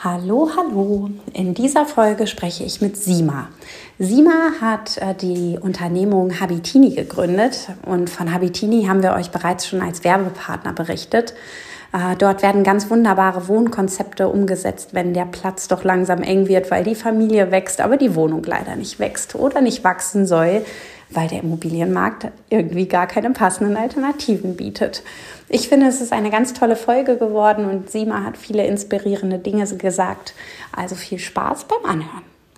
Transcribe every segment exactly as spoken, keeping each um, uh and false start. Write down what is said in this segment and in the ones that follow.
Hallo, hallo. In dieser Folge spreche ich mit Sima. Sima hat äh, die Unternehmung Habitini gegründet und von Habitini haben wir euch bereits schon als Werbepartner berichtet. Äh, dort werden ganz wunderbare Wohnkonzepte umgesetzt, wenn der Platz doch langsam eng wird, weil die Familie wächst, aber die Wohnung leider nicht wächst oder nicht wachsen soll, weil der Immobilienmarkt irgendwie gar keine passenden Alternativen bietet. Ich finde, es ist eine ganz tolle Folge geworden und Sima hat viele inspirierende Dinge gesagt. Also viel Spaß beim Anhören.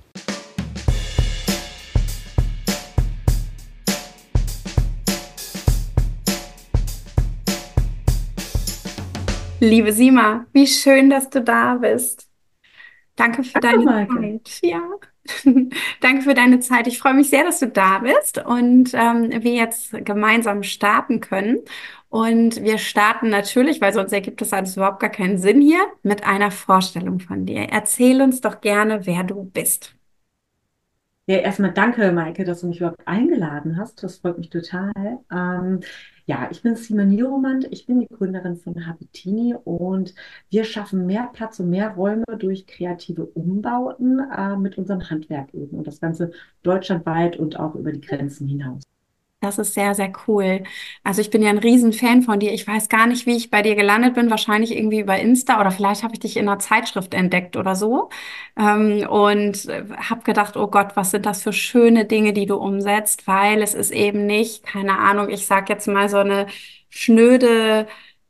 Liebe Sima, wie schön, dass du da bist. Danke für Hallo deine Maike. Zeit. Ja, danke für deine Zeit. Ich freue mich sehr, dass du da bist und ähm, wir jetzt gemeinsam starten können. Und wir starten natürlich, weil sonst ergibt das alles überhaupt gar keinen Sinn hier, mit einer Vorstellung von dir. Erzähl uns doch gerne, wer du bist. Ja, erstmal danke, Maike, dass du mich überhaupt eingeladen hast. Das freut mich total. Ähm, ja, ich bin Sima Nieromand. Ich bin die Gründerin von Habitini und wir schaffen mehr Platz und mehr Räume durch kreative Umbauten äh, mit unserem Handwerk eben und das Ganze deutschlandweit und auch über die Grenzen hinaus. Das ist sehr, sehr cool. Also ich bin ja ein Riesenfan von dir. Ich weiß gar nicht, wie ich bei dir gelandet bin. Wahrscheinlich irgendwie über Insta oder vielleicht habe ich dich in einer Zeitschrift entdeckt oder so. Ähm, und habe gedacht, oh Gott, was sind das für schöne Dinge, die du umsetzt, weil es ist eben nicht, keine Ahnung, ich sag jetzt mal so eine schnöde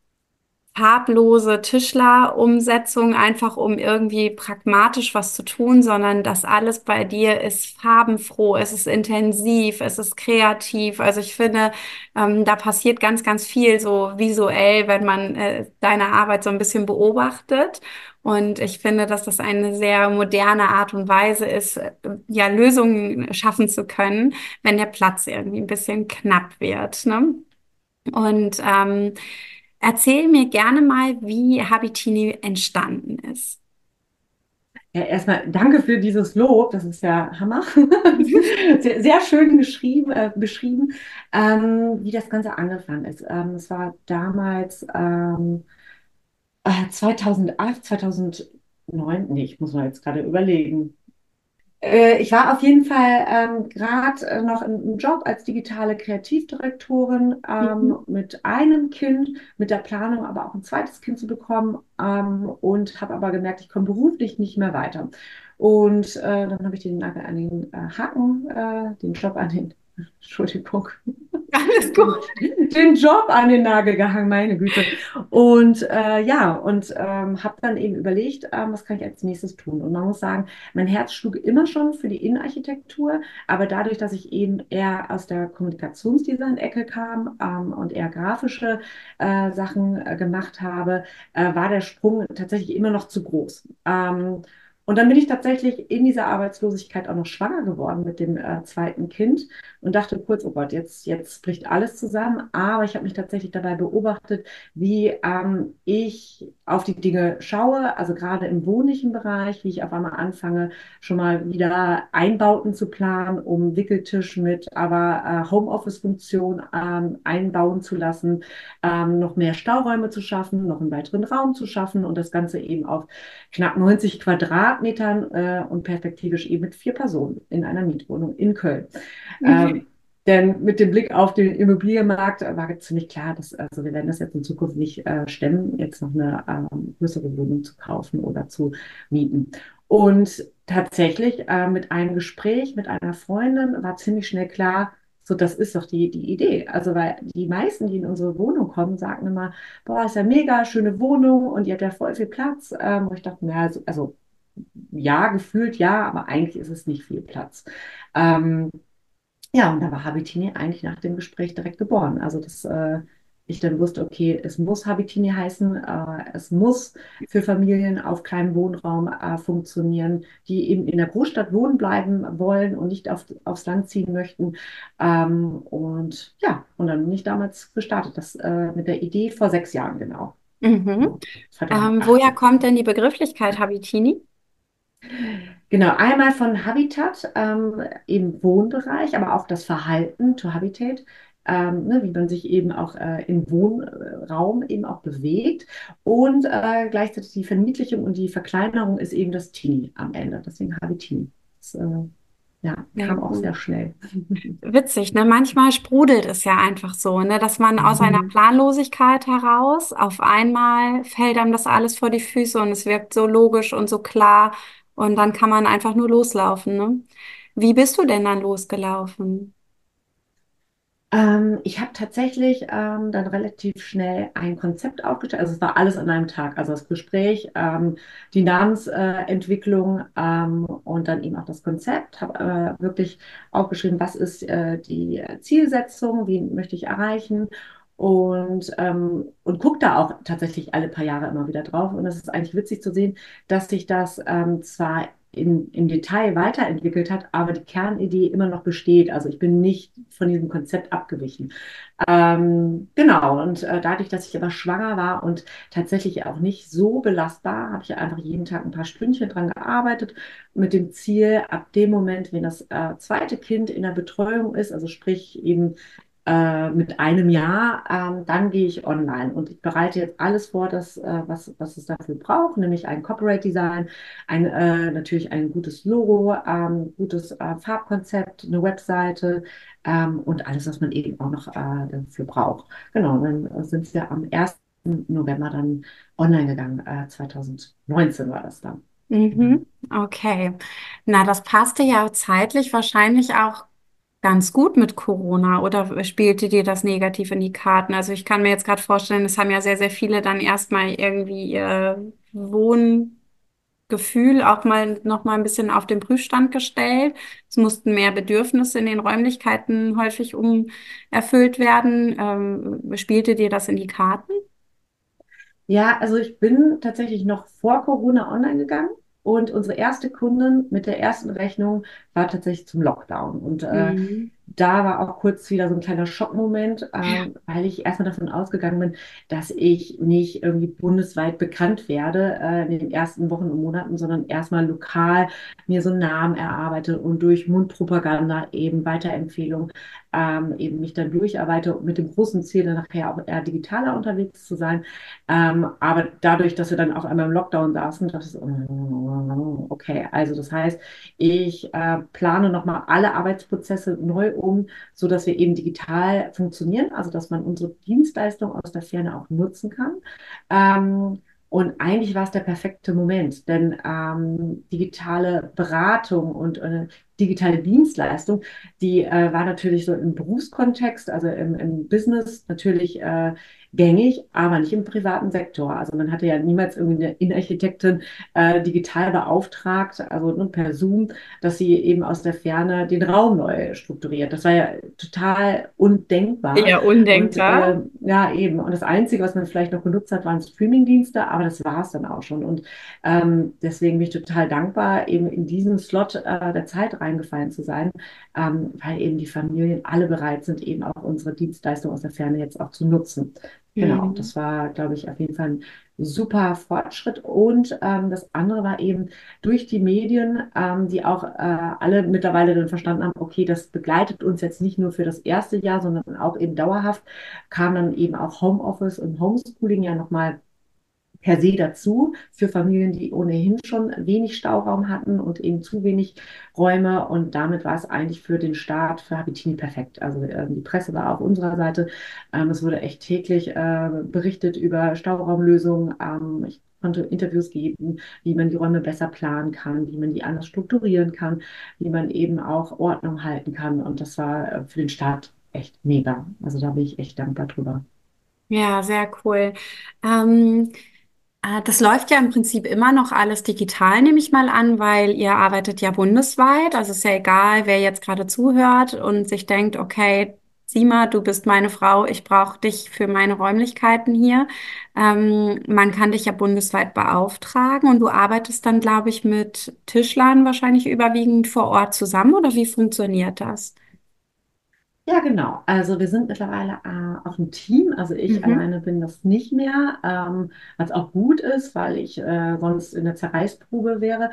farblose Tischlerumsetzung, einfach um irgendwie pragmatisch was zu tun, sondern das alles bei dir ist farbenfroh, es ist intensiv, es ist kreativ. Also ich finde, ähm, da passiert ganz, ganz viel so visuell, wenn man äh, deine Arbeit so ein bisschen beobachtet. Und ich finde, dass das eine sehr moderne Art und Weise ist, äh, ja, Lösungen schaffen zu können, wenn der Platz irgendwie ein bisschen knapp wird, ne? Und ähm, erzähl mir gerne mal, wie Habitini entstanden ist. Ja, erstmal danke für dieses Lob. Das ist ja Hammer. Sehr, sehr schön geschrieben, äh, beschrieben, ähm, wie das Ganze angefangen ist. Ähm, es war damals ähm, Äh, zweitausendacht, zweitausendneun, nee, ich muss mal jetzt gerade überlegen. Äh, ich war auf jeden Fall ähm, gerade äh, noch im Job als digitale Kreativdirektorin ähm, Mhm. mit einem Kind, mit der Planung aber auch ein zweites Kind zu bekommen ähm, und habe aber gemerkt, ich komme beruflich nicht mehr weiter. Und äh, dann habe ich den Nagel an den äh, Haken, äh, den Job an den, Entschuldigung, Alles den, gut. den Job an den Nagel gehangen, meine Güte. Und äh, ja, und ähm, habe dann eben überlegt, ähm, was kann ich als nächstes tun? Und man muss sagen, mein Herz schlug immer schon für die Innenarchitektur, aber dadurch, dass ich eben eher aus der Kommunikationsdesign-Ecke kam ähm, und eher grafische äh, Sachen äh, gemacht habe, äh, war der Sprung tatsächlich immer noch zu groß. Ähm, und dann bin ich tatsächlich in dieser Arbeitslosigkeit auch noch schwanger geworden mit dem äh, zweiten Kind und dachte kurz, oh Gott, jetzt, jetzt bricht alles zusammen. Aber ich habe mich tatsächlich dabei beobachtet, wie ähm, ich auf die Dinge schaue, also gerade im wohnlichen Bereich, wie ich auf einmal anfange, schon mal wieder Einbauten zu planen, um Wickeltisch mit aber äh, Homeoffice-Funktion ähm, einbauen zu lassen, ähm, noch mehr Stauräume zu schaffen, noch einen weiteren Raum zu schaffen und das Ganze eben auf knapp neunzig Quadratmetern äh, und perspektivisch eben mit vier Personen in einer Mietwohnung in Köln. Ähm, denn mit dem Blick auf den Immobilienmarkt war ziemlich klar, dass also wir werden das jetzt in Zukunft nicht äh, stemmen, jetzt noch eine ähm, größere Wohnung zu kaufen oder zu mieten. Und tatsächlich äh, mit einem Gespräch mit einer Freundin war ziemlich schnell klar, so das ist doch die, die Idee. Also weil die meisten, die in unsere Wohnung kommen, sagen immer, boah, ist ja mega, schöne Wohnung und ihr habt ja voll viel Platz. Ähm, und ich dachte, ja, also, also ja, gefühlt ja, aber eigentlich ist es nicht viel Platz. Ähm, ja, und da war Habitini eigentlich nach dem Gespräch direkt geboren. Also, dass äh, ich dann wusste, okay, es muss Habitini heißen, äh, es muss für Familien auf kleinem Wohnraum äh, funktionieren, die eben in der Großstadt wohnen bleiben wollen und nicht auf, aufs Land ziehen möchten. Ähm, und ja, und dann bin ich damals gestartet, das äh, mit der Idee vor sechs Jahren genau, Mhm. Ähm, woher zweitausendachtzehn. kommt denn die Begrifflichkeit Habitini? Genau, einmal von Habitat ähm, im Wohnbereich, aber auch das Verhalten to Habitate ähm, ne, wie man sich eben auch äh, im Wohnraum eben auch bewegt. Und äh, gleichzeitig die Verniedlichung und die Verkleinerung ist eben das Teenie am Ende. Deswegen Habitini. Das äh, ja, Sehr kam auch gut. sehr schnell. Witzig, ne? Manchmal sprudelt es ja einfach so, ne? Dass man aus einer Planlosigkeit heraus auf einmal fällt einem das alles vor die Füße und es wirkt so logisch und so klar und dann kann man einfach nur loslaufen, ne? Wie bist du denn dann losgelaufen? Ähm, ich habe tatsächlich ähm, dann relativ schnell ein Konzept aufgestellt. Also es war alles an einem Tag. Also das Gespräch, ähm, die Namensentwicklung ähm, und dann eben auch das Konzept. Habe äh, wirklich aufgeschrieben, was ist äh, die Zielsetzung, wen möchte ich erreichen. Und, ähm, und gucke da auch tatsächlich alle paar Jahre immer wieder drauf. Und es ist eigentlich witzig zu sehen, dass sich das ähm, zwar in, im Detail weiterentwickelt hat, aber die Kernidee immer noch besteht. Also ich bin nicht von diesem Konzept abgewichen. Ähm, genau, und äh, dadurch, dass ich aber schwanger war und tatsächlich auch nicht so belastbar, habe ich einfach jeden Tag ein paar Stündchen dran gearbeitet, mit dem Ziel, ab dem Moment, wenn das äh, zweite Kind in der Betreuung ist, also sprich eben äh, mit einem Jahr, ähm, dann gehe ich online und ich bereite jetzt alles vor, das, äh, was, was es dafür braucht, nämlich ein Corporate Design, ein, äh, natürlich ein gutes Logo, ähm, gutes äh, Farbkonzept, eine Webseite ähm, und alles, was man eben auch noch äh, dafür braucht. Genau, dann sind wir am ersten November dann online gegangen, äh, zwanzig neunzehn war das dann. Genau. Mhm. Okay. Na, das passte ja zeitlich wahrscheinlich auch ganz gut mit Corona oder spielte dir das negativ in die Karten? Also ich kann mir jetzt gerade vorstellen, es haben ja sehr, sehr viele dann erstmal irgendwie ihr Wohngefühl auch mal noch mal ein bisschen auf den Prüfstand gestellt. Es mussten mehr Bedürfnisse in den Räumlichkeiten häufig um erfüllt werden. Ähm, spielte dir das in die Karten? Ja, also ich bin tatsächlich noch vor Corona online gegangen und unsere erste Kundin mit der ersten Rechnung war tatsächlich zum Lockdown. Und äh, Mhm. da war auch kurz wieder so ein kleiner Schockmoment, ähm, weil ich erstmal davon ausgegangen bin, dass ich nicht irgendwie bundesweit bekannt werde äh, in den ersten Wochen und Monaten, sondern erstmal lokal mir so einen Namen erarbeite und durch Mundpropaganda eben Weiterempfehlung ähm, eben mich dann durcharbeite mit dem großen Ziel, dann nachher auch eher digitaler unterwegs zu sein. Ähm, aber dadurch, dass wir dann auf einmal im Lockdown saßen, dachte ich so, oh, okay, also das heißt, ich äh, plane nochmal alle Arbeitsprozesse neu um, so dass wir eben digital funktionieren, also dass man unsere Dienstleistung aus der Ferne auch nutzen kann. Ähm, und eigentlich war es der perfekte Moment, denn ähm, digitale Beratung und äh, digitale Dienstleistung, die äh, war natürlich so im Berufskontext, also im, im Business natürlich äh, gängig, aber nicht im privaten Sektor. Also man hatte ja niemals irgendwie eine Innenarchitektin äh, digital beauftragt, also nur per Zoom, dass sie eben aus der Ferne den Raum neu strukturiert. Das war ja total undenkbar. Eher Und undenkbar. äh, ja, eben. Und das Einzige, was man vielleicht noch genutzt hat, waren Streamingdienste, aber das war es dann auch schon. Und ähm, deswegen bin ich total dankbar, eben in diesen Slot äh, der Zeit reingefallen zu sein, ähm, weil eben die Familien alle bereit sind, eben auch unsere Dienstleistung aus der Ferne jetzt auch zu nutzen. Genau, Mhm. das war, glaube ich, auf jeden Fall ein super Fortschritt. Und ähm, das andere war eben durch die Medien, ähm, die auch äh, alle mittlerweile dann verstanden haben, okay, das begleitet uns jetzt nicht nur für das erste Jahr, sondern auch eben dauerhaft, kam dann eben auch Homeoffice und Homeschooling ja nochmal per se dazu für Familien, die ohnehin schon wenig Stauraum hatten und eben zu wenig Räume. Und damit war es eigentlich für den Start für Habitini perfekt. Also ähm, die Presse war auf unserer Seite. Ähm, es wurde echt täglich äh, berichtet über Stauraumlösungen. Ähm, ich konnte Interviews geben, wie man die Räume besser planen kann, wie man die anders strukturieren kann, wie man eben auch Ordnung halten kann. Und das war äh, für den Start echt mega. Also da bin ich echt dankbar drüber. Ja, sehr cool. Ähm, äh, das läuft ja im Prinzip immer noch alles digital, nehme ich mal an, weil ihr arbeitet ja bundesweit. Also ist ja egal, wer jetzt gerade zuhört und sich denkt, okay, Sima, du bist meine Frau, ich brauche dich für meine Räumlichkeiten hier. Ähm, man kann dich ja bundesweit beauftragen und du arbeitest dann, glaube ich, mit Tischlern wahrscheinlich überwiegend vor Ort zusammen, oder wie funktioniert das? Ja, genau. Also wir sind mittlerweile äh, auch ein Team. Also ich Mhm. alleine bin das nicht mehr, ähm, was auch gut ist, weil ich äh, sonst in der Zerreißprobe wäre.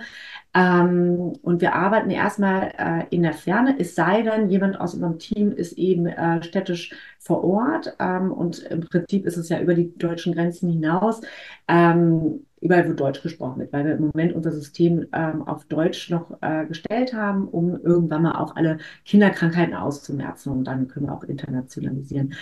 Ähm, und wir arbeiten erstmal äh, in der Ferne, es sei denn, jemand aus unserem Team ist eben äh, städtisch vor Ort. Ähm, und im Prinzip ist es ja über die deutschen Grenzen hinaus, ähm, überall, wo Deutsch gesprochen wird, weil wir im Moment unser System ähm, auf Deutsch noch äh, gestellt haben, um irgendwann mal auch alle Kinderkrankheiten auszumerzen. Und dann können wir auch internationalisieren.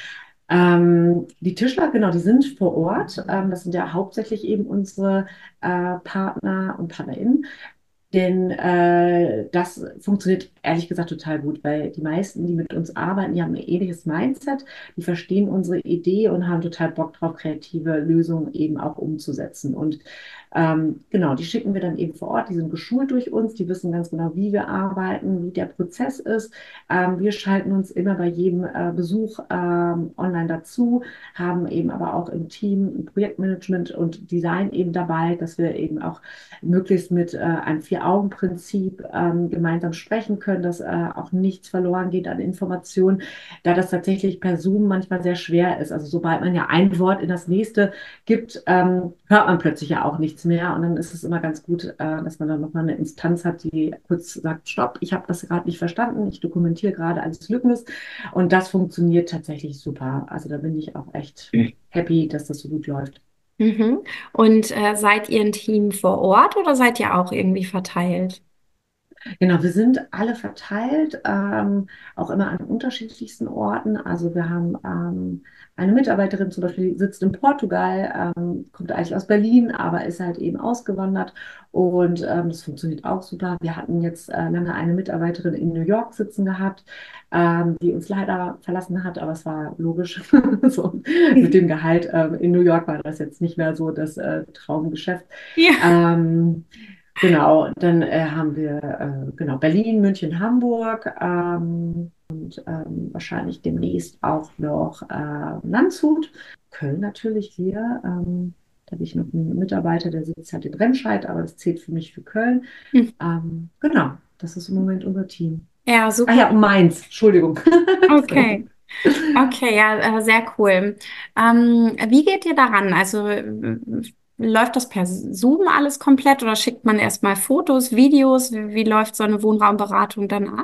Ähm, die Tischler, genau, die sind vor Ort. Ähm, das sind ja hauptsächlich eben unsere äh, Partner und Partnerinnen. Denn äh, das funktioniert ehrlich gesagt total gut, weil die meisten, die mit uns arbeiten, die haben ein ähnliches Mindset, die verstehen unsere Idee und haben total Bock drauf, kreative Lösungen eben auch umzusetzen. Und ähm, genau, die schicken wir dann eben vor Ort, die sind geschult durch uns, die wissen ganz genau, wie wir arbeiten, wie der Prozess ist. Ähm, wir schalten uns immer bei jedem äh, Besuch ähm, online dazu, haben eben aber auch im Team ein Projektmanagement und Design eben dabei, dass wir eben auch möglichst mit äh, einem Vier-Augen-Prinzip ähm, gemeinsam sprechen können, dass äh, auch nichts verloren geht an Informationen, da das tatsächlich per Zoom manchmal sehr schwer ist. Also sobald man ja ein Wort in das nächste gibt, ähm, hört man plötzlich ja auch nichts mehr. Und dann ist es immer ganz gut, äh, dass man dann nochmal eine Instanz hat, die kurz sagt, stopp, ich habe das gerade nicht verstanden, ich dokumentiere gerade als Lückendes. Und das funktioniert tatsächlich super. Also da bin ich auch echt happy, dass das so gut läuft. Mhm. Und äh, seid ihr ein Team vor Ort oder seid ihr auch irgendwie verteilt? Genau, wir sind alle verteilt, ähm, auch immer an unterschiedlichsten Orten. Also wir haben ähm, eine Mitarbeiterin zum Beispiel, die sitzt in Portugal, ähm, kommt eigentlich aus Berlin, aber ist halt eben ausgewandert und ähm, das funktioniert auch super. Wir hatten jetzt äh, lange eine Mitarbeiterin in New York sitzen gehabt, ähm, die uns leider verlassen hat, aber es war logisch. So, mit dem Gehalt ähm, in New York war das jetzt nicht mehr so das äh, Traumgeschäft. Ja. Ähm, Genau, dann äh, haben wir äh, genau Berlin, München, Hamburg ähm, und ähm, wahrscheinlich demnächst auch noch äh, Landshut, Köln natürlich hier. Ähm, da habe ich noch einen Mitarbeiter, der sitzt halt in Remscheid, aber das zählt für mich für Köln. Ähm, genau, das ist im Moment unser Team. Ja, Ah super. ja, und Mainz, Entschuldigung. Okay. Okay, ja, äh, sehr cool. Ähm, wie geht ihr daran? Also äh, läuft das per Zoom alles komplett oder schickt man erstmal Fotos, Videos? Wie, wie läuft so eine Wohnraumberatung dann ab?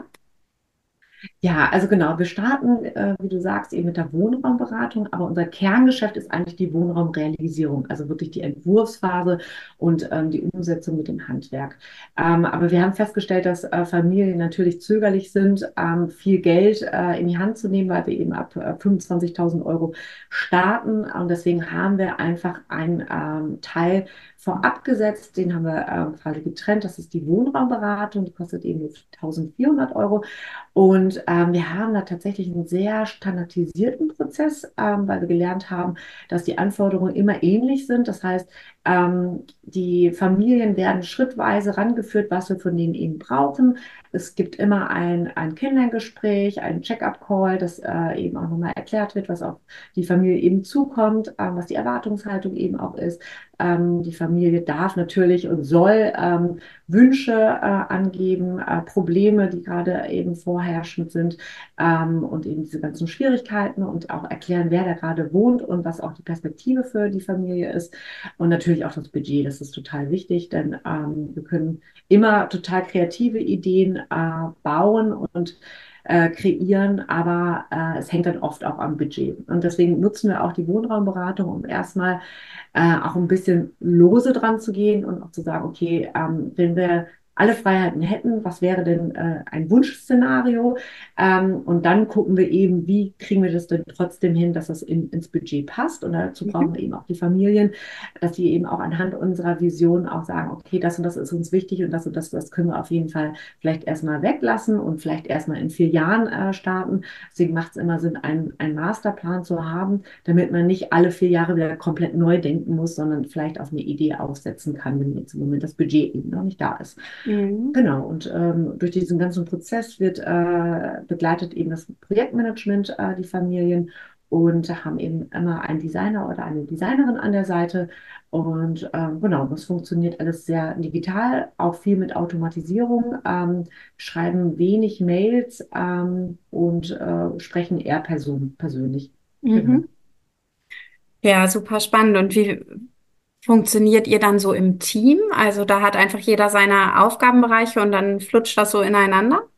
Ja, also genau, wir starten, äh, wie du sagst, eben mit der Wohnraumberatung, aber unser Kerngeschäft ist eigentlich die Wohnraumrealisierung, also wirklich die Entwurfsphase und ähm, die Umsetzung mit dem Handwerk. Ähm, aber wir haben festgestellt, dass äh, Familien natürlich zögerlich sind, ähm, viel Geld äh, in die Hand zu nehmen, weil wir eben ab äh, fünfundzwanzigtausend Euro starten. Und deswegen haben wir einfach einen ähm, Teil vorab gesetzt, den haben wir äh, quasi getrennt. Das ist die Wohnraumberatung, die kostet eben eintausendvierhundert Euro. Und ähm, wir haben da tatsächlich einen sehr standardisierten Prozess, ähm, weil wir gelernt haben, dass die Anforderungen immer ähnlich sind. Das heißt, ähm, die Familien werden schrittweise rangeführt, was wir von denen eben brauchen. Es gibt immer ein, ein Kennenlerngespräch, einen Check-up-Call, das äh, eben auch nochmal erklärt wird, was auf die Familie eben zukommt, ähm, was die Erwartungshaltung eben auch ist. Ähm, die Familie darf natürlich und soll ähm, Wünsche äh, angeben, äh, Probleme, die gerade eben vorherrschend sind ähm, und eben diese ganzen Schwierigkeiten und auch erklären, wer da gerade wohnt und was auch die Perspektive für die Familie ist. Und natürlich auch das Budget, das ist total wichtig, denn ähm, wir können immer total kreative Ideen äh, bauen und äh, kreieren, aber äh, es hängt dann oft auch am Budget. Und deswegen nutzen wir auch die Wohnraumberatung, um erstmal äh, auch ein bisschen lose dran zu gehen und auch zu sagen, okay, ähm, wenn wir alle Freiheiten hätten, was wäre denn äh, ein Wunschszenario? Ähm, und dann gucken wir eben, wie kriegen wir das denn trotzdem hin, dass das in, ins Budget passt. Und dazu brauchen Mhm. wir eben auch die Familien, dass die eben auch anhand unserer Vision auch sagen, okay, das und das ist uns wichtig und das und das, das können wir auf jeden Fall vielleicht erstmal weglassen und vielleicht erstmal in vier Jahren äh, starten. Deswegen macht es immer Sinn, einen, einen Masterplan zu haben, damit man nicht alle vier Jahre wieder komplett neu denken muss, sondern vielleicht auf eine Idee aufsetzen kann, wenn jetzt im Moment das Budget eben noch nicht da ist. Mhm. Genau, und ähm, durch diesen ganzen Prozess wird äh, begleitet eben das Projektmanagement äh, die Familien. und haben eben immer einen Designer oder eine Designerin an der Seite. Und ähm, genau, das funktioniert alles sehr digital, auch viel mit Automatisierung, ähm, schreiben wenig Mails ähm, und äh, sprechen eher person persönlich. Genau. Mhm. Ja, super spannend. Und wie funktioniert ihr dann so im Team? Also da hat einfach jeder seine Aufgabenbereiche und dann flutscht das so ineinander?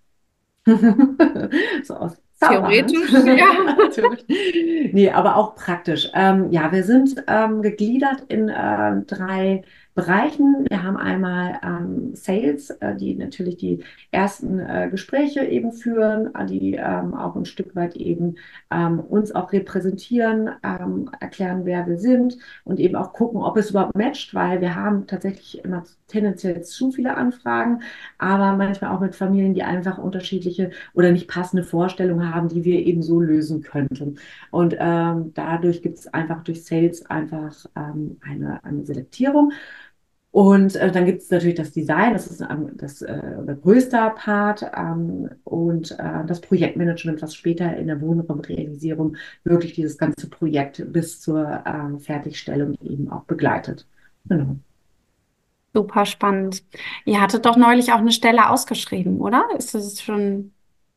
So aus Zauberhand. Theoretisch, ja. Natürlich. Nee, aber auch praktisch. Ähm, ja, wir sind ähm, gegliedert in äh, drei Bereichen. Wir haben einmal ähm, Sales, äh, die natürlich die ersten äh, Gespräche eben führen, äh, die ähm, auch ein Stück weit eben ähm, uns auch repräsentieren, ähm, erklären, wer wir sind und eben auch gucken, ob es überhaupt matcht, weil wir haben tatsächlich immer tendenziell zu viele Anfragen, aber manchmal auch mit Familien, die einfach unterschiedliche oder nicht passende Vorstellungen haben, die wir eben so lösen könnten. Und ähm, dadurch gibt es einfach durch Sales einfach ähm, eine, eine Selektierung. Und äh, dann gibt es natürlich das Design, das ist ähm, das äh, der größte Part ähm, und äh, das Projektmanagement, was später in der Wohnraumrealisierung wirklich dieses ganze Projekt bis zur ähm, Fertigstellung eben auch begleitet. Genau. Super spannend. Ihr hattet doch neulich auch eine Stelle ausgeschrieben, oder? Ist das schon,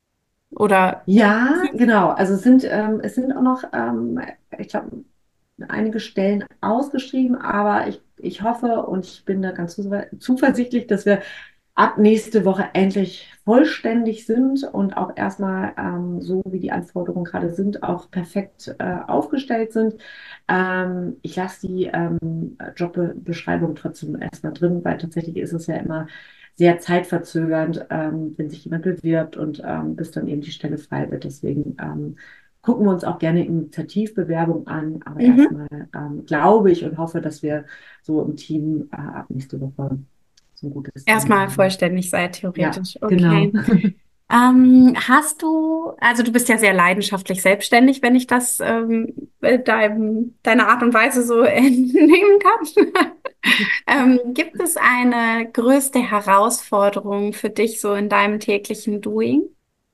oder? Ja, genau. Also es sind, ähm, es sind auch noch, ähm, ich glaube, einige Stellen ausgeschrieben, aber ich, ich hoffe und ich bin da ganz zuversichtlich, dass wir ab nächste Woche endlich vollständig sind und auch erstmal ähm, so, wie die Anforderungen gerade sind, auch perfekt äh, aufgestellt sind. Ähm, ich lasse die ähm, Jobbeschreibung trotzdem erstmal drin, weil tatsächlich ist es ja immer sehr zeitverzögernd, ähm, wenn sich jemand bewirbt und ähm, bis dann eben die Stelle frei wird. Deswegen ähm, gucken wir uns auch gerne Initiativbewerbungen an, aber Mhm. erstmal ähm, glaube ich und hoffe, dass wir so im Team äh, ab nächste Woche so ein gutes Team Erstmal haben. vollständig seid, Ja, theoretisch. genau. Okay. Ähm, hast du, also du bist ja sehr leidenschaftlich selbstständig, wenn ich das ähm, deinem, deiner Art und Weise so entnehmen kann. Ähm, gibt es eine größte Herausforderung für dich so in deinem täglichen Doing?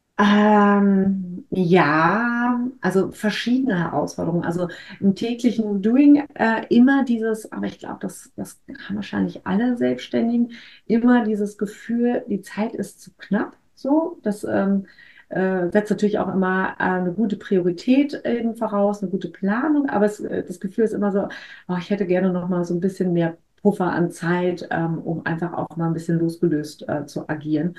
Ähm, ja, also verschiedene Herausforderungen. Also im täglichen Doing äh, immer dieses, aber ich glaube, das, das haben wahrscheinlich alle Selbstständigen, immer dieses Gefühl, die Zeit ist zu knapp. So, das ähm, äh, setzt natürlich auch immer äh, eine gute Priorität eben voraus, eine gute Planung, aber es, äh, das Gefühl ist immer so, oh, ich hätte gerne noch mal so ein bisschen mehr Puffer an Zeit, ähm, um einfach auch mal ein bisschen losgelöst äh, zu agieren.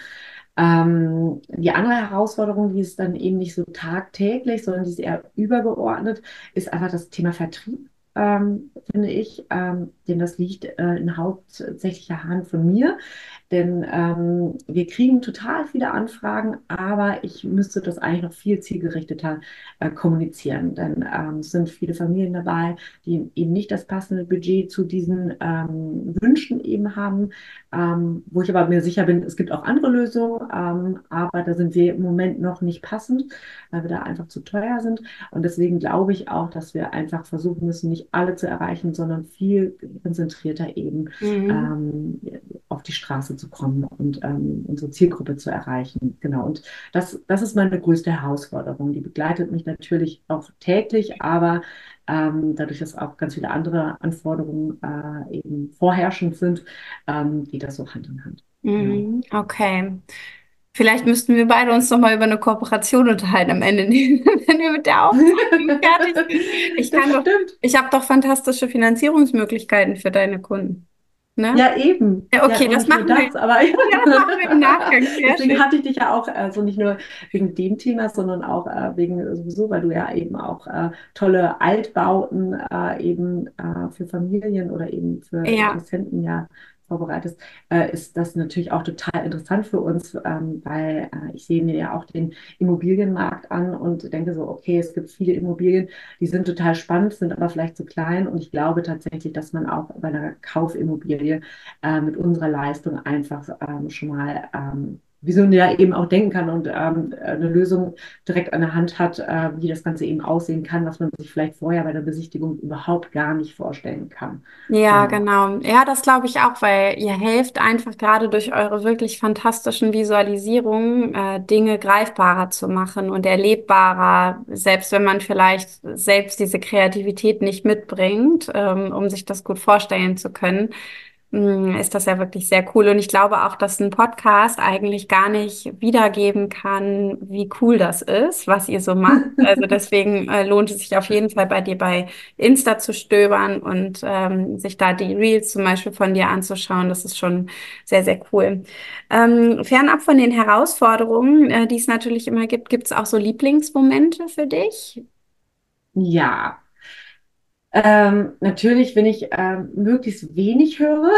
Ähm, die andere Herausforderung, die ist dann eben nicht so tagtäglich, sondern die ist eher übergeordnet, ist einfach das Thema Vertrieb, ähm, finde ich. Ähm, denn das liegt äh, in hauptsächlicher Hand von mir. Denn ähm, wir kriegen total viele Anfragen, aber ich müsste das eigentlich noch viel zielgerichteter äh, kommunizieren. Denn ähm, es sind viele Familien dabei, die eben nicht das passende Budget zu diesen ähm, Wünschen eben haben, ähm, wo ich aber mir sicher bin, es gibt auch andere Lösungen, ähm, aber da sind wir im Moment noch nicht passend, weil wir da einfach zu teuer sind. Und deswegen glaube ich auch, dass wir einfach versuchen müssen, nicht alle zu erreichen, sondern viel konzentrierter eben Mhm. ähm, auf die Straße zu kommen und ähm, unsere Zielgruppe zu erreichen. Genau. Und das, das ist meine größte Herausforderung. Die begleitet mich natürlich auch täglich, aber ähm, dadurch, dass auch ganz viele andere Anforderungen äh, eben vorherrschend sind, ähm, geht das so Hand in Hand. Genau. Mhm. Okay. Vielleicht müssten wir beide uns noch mal über eine Kooperation unterhalten am Ende, wenn wir mit der Aufzeichnung fertig sind. Ich Das kann doch, stimmt. ich habe doch fantastische Finanzierungsmöglichkeiten für deine Kunden. Ne? Ja, eben. Ja, Ja, okay, und das nicht nur machen wir. das, aber Ja, das machen wir im Nachgang. Sehr deswegen schön. hatte ich dich ja auch, also nicht nur wegen dem Thema, sondern auch äh, wegen sowieso, weil du ja eben auch äh, tolle Altbauten äh, eben äh, für Familien oder eben für Ja, Interessenten ja vorbereitest, äh, ist das natürlich auch total interessant für uns, ähm, weil äh, ich sehe mir ja auch den Immobilienmarkt an und denke so, okay, es gibt viele Immobilien, die sind total spannend, sind aber vielleicht zu klein und ich glaube tatsächlich, dass man auch bei einer Kaufimmobilie äh, mit unserer Leistung einfach ähm, schon mal ähm, visionär eben auch denken kann und ähm, eine Lösung direkt an der Hand hat, äh, wie das Ganze eben aussehen kann, was man sich vielleicht vorher bei der Besichtigung überhaupt gar nicht vorstellen kann. Ja, Genau. genau. Ja, das glaube ich auch, weil ihr helft einfach gerade durch eure wirklich fantastischen Visualisierungen, äh, Dinge greifbarer zu machen und erlebbarer, selbst wenn man vielleicht selbst diese Kreativität nicht mitbringt, ähm, um sich das gut vorstellen zu können. Mm, ist das ja wirklich sehr cool. Und ich glaube auch, dass ein Podcast eigentlich gar nicht wiedergeben kann, wie cool das ist, was ihr so macht. Also deswegen äh, lohnt es sich auf jeden Fall bei dir bei Insta zu stöbern und ähm, sich da die Reels zum Beispiel von dir anzuschauen. Das ist schon sehr, sehr cool. Ähm, fernab von den Herausforderungen, äh, die es natürlich immer gibt, gibt es auch so Lieblingsmomente für dich? Ja, Ähm, natürlich, wenn ich ähm, möglichst wenig höre,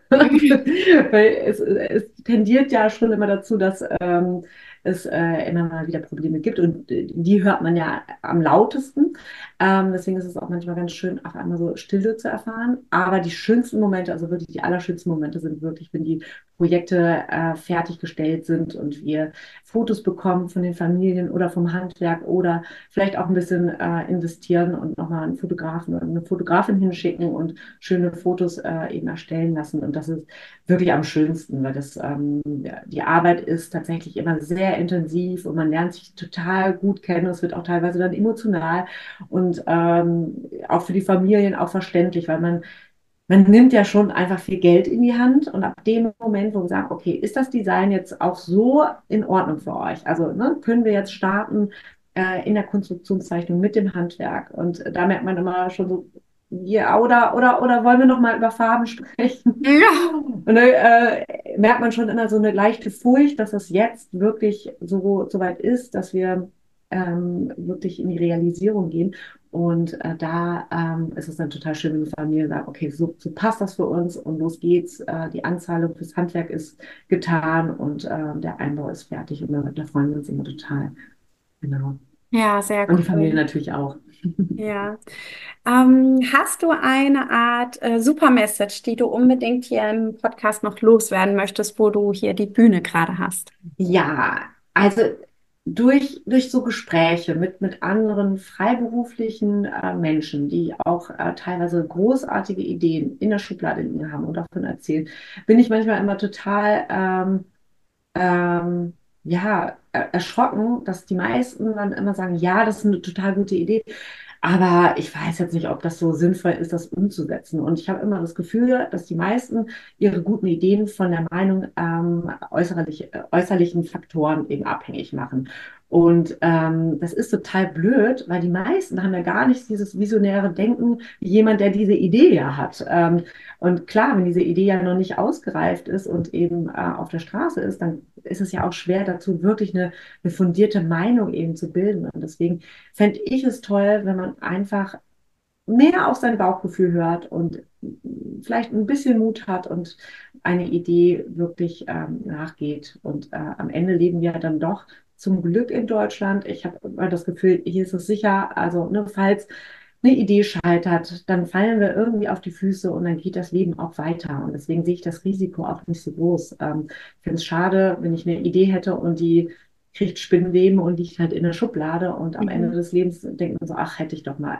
weil es, es tendiert ja schon immer dazu, dass ähm, es äh, immer mal wieder Probleme gibt und äh, die hört man ja am lautesten. Ähm, deswegen ist es auch manchmal ganz schön, auch einmal so Stille zu erfahren. Aber die schönsten Momente, also wirklich die allerschönsten Momente sind wirklich, wenn die Projekte äh, fertiggestellt sind und wir Fotos bekommen von den Familien oder vom Handwerk oder vielleicht auch ein bisschen äh, investieren und nochmal einen Fotografen oder eine Fotografin hinschicken und schöne Fotos äh, eben erstellen lassen. Und das ist wirklich am schönsten, weil das, ähm, ja, die Arbeit ist tatsächlich immer sehr intensiv und man lernt sich total gut kennen. Es wird auch teilweise dann emotional und ähm, auch für die Familien auch verständlich, weil man man nimmt ja schon einfach viel Geld in die Hand und ab dem Moment, wo wir sagen, okay, ist das Design jetzt auch so in Ordnung für euch? Also ne, können wir jetzt starten äh, in der Konstruktionszeichnung mit dem Handwerk? Und da merkt man immer schon so, ja, oder, oder, oder wollen wir noch mal über Farben sprechen? Ja. Und dann äh, merkt man schon immer so eine leichte Furcht, dass es jetzt wirklich so, so weit ist, dass wir ähm, wirklich in die Realisierung gehen. Und äh, da ähm, ist es dann total schön, wenn die Familie sagt, okay, so, so passt das für uns und los geht's. Äh, die Anzahlung fürs Handwerk ist getan und äh, der Einbau ist fertig und da, da freuen wir uns immer total. Genau. Ja, sehr Und die Familie cool. natürlich auch. Ja. Ähm, hast du eine Art äh, Super-Message, die du unbedingt hier im Podcast noch loswerden möchtest, wo du hier die Bühne gerade hast? Ja, also durch, durch so Gespräche mit, mit anderen freiberuflichen äh, Menschen, die auch äh, teilweise großartige Ideen in der Schublade liegen haben und davon erzählen, bin ich manchmal immer total ähm, ähm, ja, er- erschrocken, dass die meisten dann immer sagen, ja, das ist eine total gute Idee. Aber ich weiß jetzt nicht, ob das so sinnvoll ist, das umzusetzen. Und ich habe immer das Gefühl, dass die meisten ihre guten Ideen von der Meinung ähm, äußerlich, äh, äußerlichen Faktoren eben abhängig machen. Und ähm, das ist total blöd, weil die meisten haben ja gar nicht dieses visionäre Denken wie jemand, der diese Idee ja hat. Ähm, und klar, wenn diese Idee ja noch nicht ausgereift ist und eben äh, auf der Straße ist, dann ist es ja auch schwer dazu, wirklich eine, eine fundierte Meinung eben zu bilden. Und deswegen fände ich es toll, wenn man einfach mehr auf sein Bauchgefühl hört und vielleicht ein bisschen Mut hat und eine Idee wirklich ähm, nachgeht. Und äh, am Ende leben wir dann doch zum Glück in Deutschland. Ich habe immer das Gefühl, hier ist es sicher. Also, ne, falls eine Idee scheitert, dann fallen wir irgendwie auf die Füße und dann geht das Leben auch weiter. Und deswegen sehe ich das Risiko auch nicht so groß. Ähm, ich finde es schade, wenn ich eine Idee hätte und die kriegt Spinnweben und liegt halt in der Schublade und am Ende Mhm. des Lebens denkt man so, ach, hätte ich doch mal.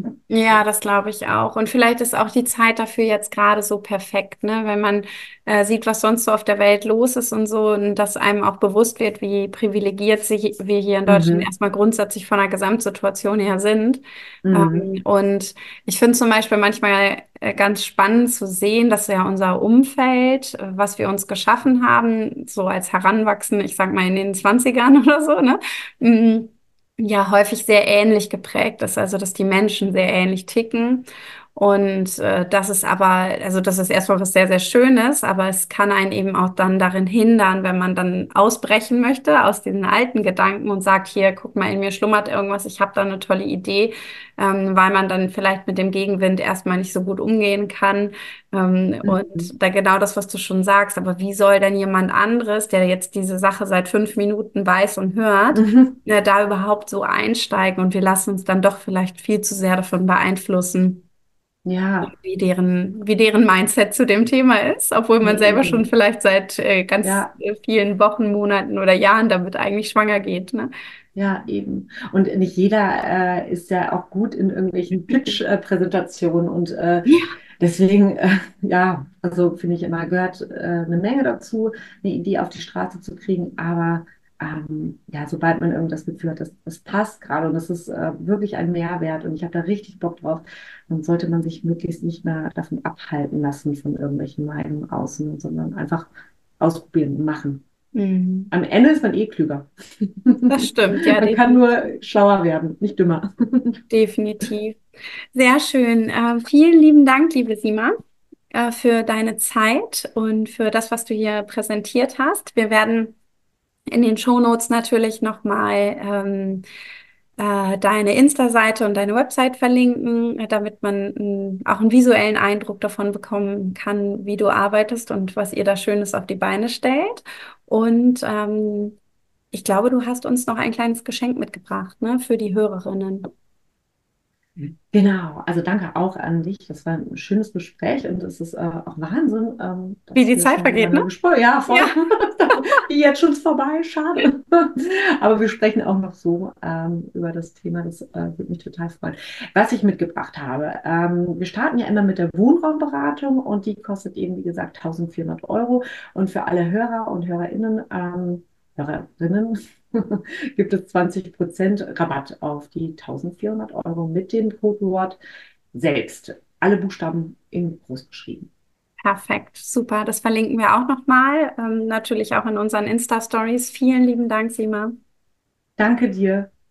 Ja, das glaube ich auch. Und vielleicht ist auch die Zeit dafür jetzt gerade so perfekt, ne? Wenn man äh, sieht, was sonst so auf der Welt los ist und so, und dass einem auch bewusst wird, wie privilegiert sich wir hier in Deutschland Mhm. erstmal grundsätzlich von der Gesamtsituation her sind. Mhm. Ähm, und ich finde zum Beispiel manchmal äh, ganz spannend zu sehen, dass ja unser Umfeld, äh, was wir uns geschaffen haben, so als Heranwachsende, ich sag mal in den Zwanzigern oder so, ne? Mm, ja häufig sehr ähnlich geprägt ist, also dass die Menschen sehr ähnlich ticken. Und äh, das ist aber, also das ist erstmal was sehr, sehr Schönes, aber es kann einen eben auch dann darin hindern, wenn man dann ausbrechen möchte aus diesen alten Gedanken und sagt, hier, guck mal, in mir schlummert irgendwas, ich habe da eine tolle Idee, ähm, weil man dann vielleicht mit dem Gegenwind erstmal nicht so gut umgehen kann. Ähm, Mhm. und da genau das, was du schon sagst, aber wie soll denn jemand anderes, der jetzt diese Sache seit fünf Minuten weiß und hört, Mhm. ja, da überhaupt so einsteigen und wir lassen uns dann doch vielleicht viel zu sehr davon beeinflussen. Ja, wie deren, wie deren Mindset zu dem Thema ist, obwohl man nee, selber schon eben. vielleicht seit äh, ganz Ja, äh, vielen Wochen, Monaten oder Jahren damit eigentlich schwanger geht, ne? ja, eben. Und nicht jeder äh, ist ja auch gut in irgendwelchen Pitch-Präsentationen und äh, Ja. deswegen, äh, ja, also finde ich immer, gehört äh, eine Menge dazu, eine Idee auf die Straße zu kriegen, aber ähm, ja, sobald man irgendwas Gefühl hat, das, das passt gerade und das ist äh, wirklich ein Mehrwert und ich habe da richtig Bock drauf, dann sollte man sich möglichst nicht mehr davon abhalten lassen von irgendwelchen Meinungen außen, sondern einfach ausprobieren und machen. Mhm. Am Ende ist man eh klüger. Das stimmt, ja, Man kann nur definitiv. schlauer werden, nicht dümmer. Definitiv. Sehr schön. Äh, vielen lieben Dank, liebe Sima, äh, für deine Zeit und für das, was du hier präsentiert hast. Wir werden in den Shownotes natürlich nochmal ähm, äh, deine Insta-Seite und deine Website verlinken, äh, damit man ähm, auch einen visuellen Eindruck davon bekommen kann, wie du arbeitest und was ihr da Schönes auf die Beine stellt. Und ähm, ich glaube, du hast uns noch ein kleines Geschenk mitgebracht, ne, für die Hörerinnen. Genau, also danke auch an dich. Das war ein schönes Gespräch und es ist äh, auch Wahnsinn, ähm, Wie dass die wir Zeit schon so vergeht, lange ne? gesprochen haben. Ja, Ja. voll. Wie jetzt schon ist vorbei, schade. Aber wir sprechen auch noch so ähm, über das Thema. Das äh, würde mich total freuen. Was ich mitgebracht habe, ähm, wir starten ja immer mit der Wohnraumberatung und die kostet eben, wie gesagt, eintausendvierhundert Euro. Und für alle Hörer und Hörerinnen, ähm, Hörerinnen gibt es zwanzig Prozent Rabatt auf die eintausendvierhundert Euro mit dem Codewort selbst. Alle Buchstaben in groß geschrieben. Perfekt, super. Das verlinken wir auch nochmal, ähm, natürlich auch in unseren Insta-Stories. Vielen lieben Dank, Sima. Danke dir.